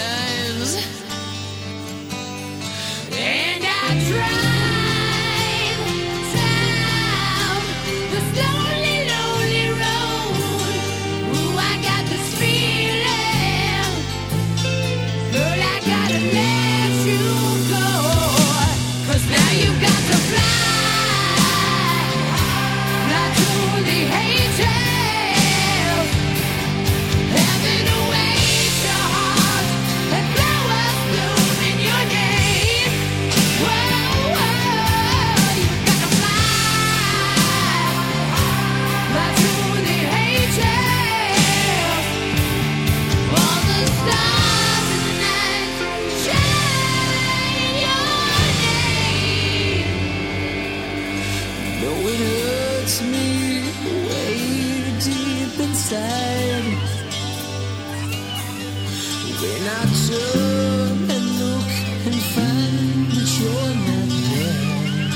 times. And I drive down this lonely, lonely road. Ooh, I got this feeling, girl, I gotta let you go. 'Cause now you got to fly to the angels. Heaven awaits your heart and flowers bloom in your name. Whoa, whoa, you gotta fly to the angels. All the stars in the night shine in your name. Though it hurts me way deep inside, when I turn and look and find that you're not there,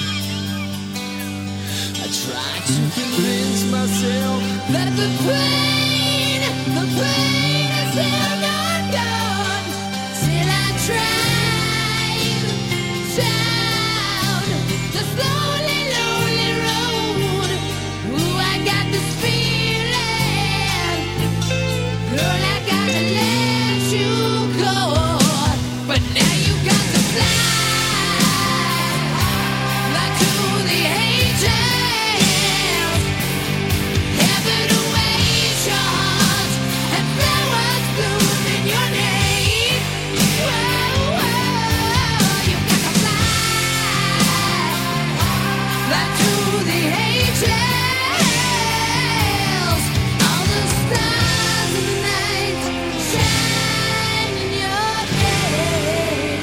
I try to convince myself That the pain is still not gone. Till I drive down this lonely, lonely road. Ooh, I got this feeling, girl, I gotta let you go. But now you got to fly to the angels. Heaven awaits your heart and flowers bloom in your name. Whoa, whoa, you gotta fly to the angels. All the stars in the night shine in your name.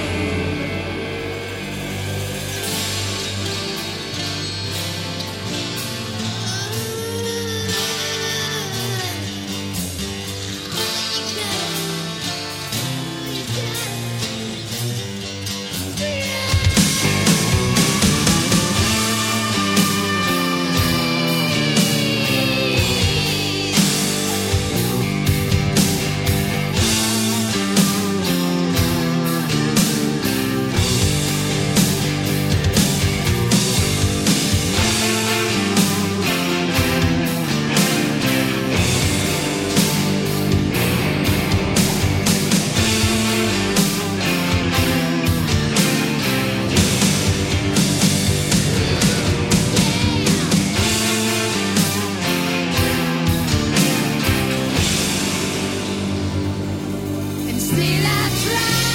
And still I try